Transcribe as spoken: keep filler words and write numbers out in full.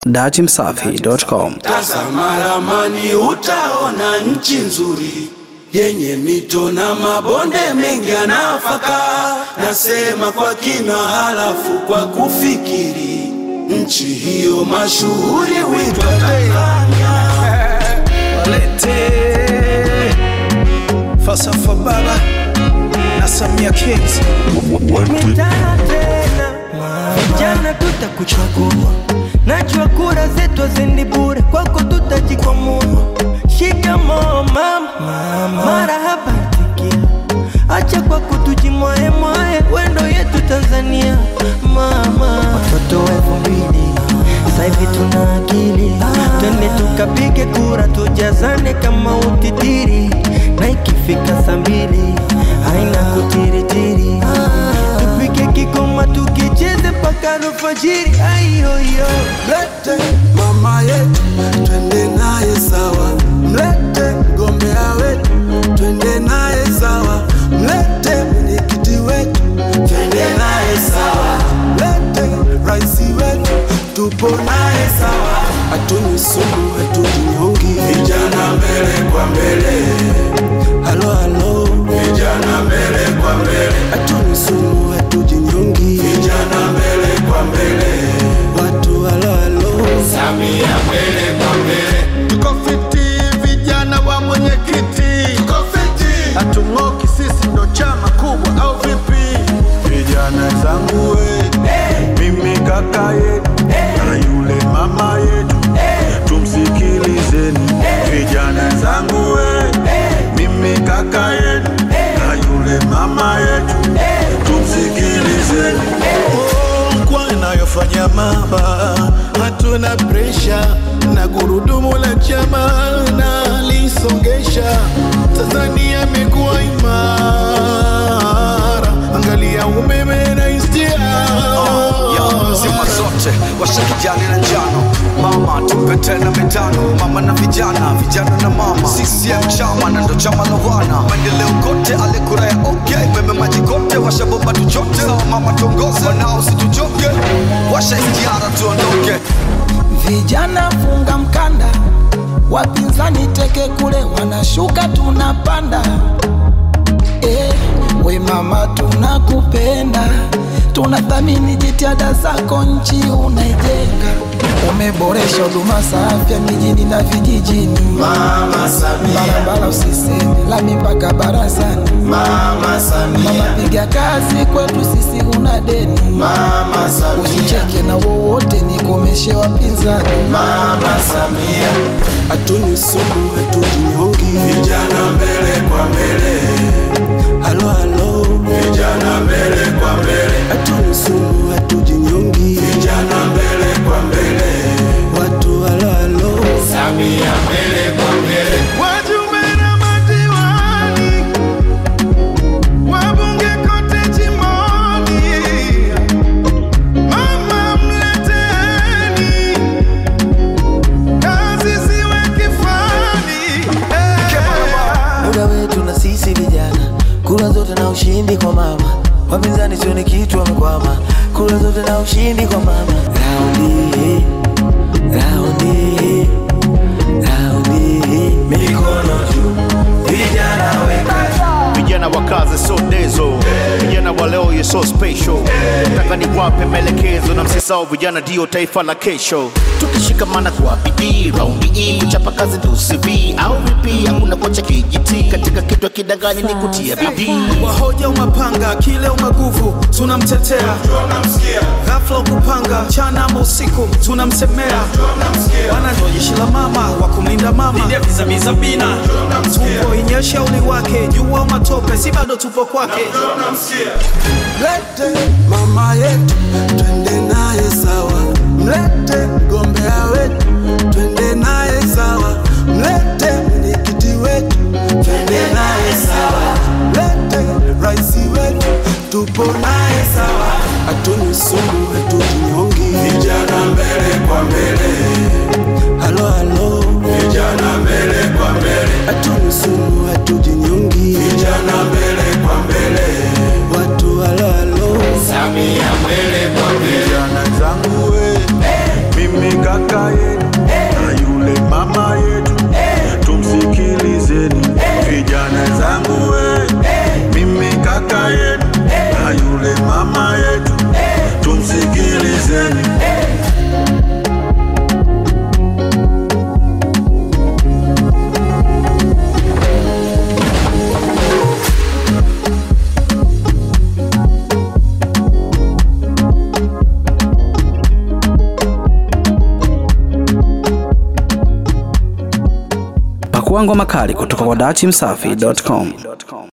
datimsafi dot com. Tazama ramani utaona nchi nzuri yenye mito na mabonde mengi yanafaka. Nasema kwa kina halafu kwa kufikiri, nchi hiyo mashuhuri huitwa Tanzania. Walete falsafa baba na Samia Kings. Mitana tena vijana tutakuchagua, najua kura zetu haziendi bure, kwako tutajikwamua. Shikamoo mama, marahaba tikia, acha kwa kutujimwae mwae, wendo yetu Tanzania mama. Watoto elfu mbili sasa hivi tuna akili, twende tukapige kura tujazane kama utitiri, na ikifika saa mbili haina kutiritiri, tupike kikoma tukicheze paka alfajiri. Ayoyo mlete mama yetu twende naye sawa, mlete mgombea wetu twende naye sawa, mlete mwenyekiti wetu twende naye sawa, mlete raisi wetu tupo naye sawa. Hatuni sumu hatujinyongi, vijana mbele kwa mbele, halo halo vijana mbele kwa mbele. Hatuni sumu hatujinyongi, vijana mbele kwa mbele, watu halo halo Samia mbele kwa mbele. Tuko fiti vijana wa mwenyekiti, tuko fiti, hatungoki sisi ndo chama kubwa au vipi? Vijana zangu we, hey, mimi kaka yetu, hey, na yule mama yetu, hey, tumsikilizeni. Hey, vijana zangu we, hey, mimi kaka yetu, hey, na yule mama yetu, hey, tumsikilizeni. Hey, oh, kwa inayofanya mama, hatuna pressure na gurudumu la chama na lisongesha. Tanzania imekuwa imara, angalia umeme na istia. Oh, zima zote washa kijani na njano, mama tupe tena mitano, mama na vijana, vijana na mama. C C M chama na ndo chama la wana, maendeleo kote alikura ya okay, meme maji kote washa bomba tuchote. Sawa mama tuongoze, wanao situchoke, washa istiara tuondoke. Vijana funga mkanda, wapinzani teke kule, wanashuka tunapanda. Eh, we mama tunakupenda, tunathamini jitihada zako, nchi unaijenga. Umeboresha huduma za afya mijini na vijijini, Mama Samia. Barabara usiseme, lami mpaka barazani, Mama Samia. Mama piga kazi kwetu sisi huna deni, Mama Samia. usicheke na wowote nikomeshe wapinzani, Mama Samia. Hatuni sumu hatujinyongi, vijana mbele kwa mbele, halo halo vijana mbele kwa mbele. Hatuni sumu hatujinyongi, vijana mbele kwa mbele, watu halo halo Samia mbele kwa mbele. Wajumbe na madiwani, wabunge kote jimboni, mama mleteni, kazi ziwe kifani. muda wetu na sisi vijana, kura zote na ushindi kwa mama. Wapinzani sio ni kitu wamekwama, kura zote na ushindi kwa mama. Raundi, raundi, raundi, mikono juu, vijana weka. Vijana wa kazi so dezo, vijana wa leo you so special. Nataka niwape maelekezo na msisao, vijana ndio taifa la kesho. Tukishikamana kwa bidii, raundi hii kuchapa kazi ndo C V au vipi? Hakuna kocha kijiti katika kitu kidanganyi, ni kutia bidii. Wahoja umapanga, kile umaguvu tunamtetea, tunamsikia. Ghafla kupanga, mchana ama usiku tunamsemea, tunamsikia. Wana ndo jeshi la mama, wa kumlinda mama dhidi ya vizamiza bina, tunamsikia. Inyesha uli wake, jua matope, si bado tupo kwake, tunamsikia. Mlete mama yetu twende naye sawa, mlete mgombea wetu twende naye sawa, mlete mwenyekiti wetu twende naye sawa, mlete raisi wetu tupo naye sawa. Hatuni sumu hatujinyongi, vijana mbele kwa mbele, halo halo vijana mbele kwa mbele. Hatuni sumu hatujinyongi, vijana mbele kwa mbele, watu halo halo Samia mbele kwa mbele. Vijana zangu we, hey, mimi kaka yetu na yule mama yetu, tumsikilizeni vijana zangu we. Mimi kaka yetu na yule mama yetu, tumsikilizeni. Pakua ngoma kali kutoka kwa dachimsafi dot com.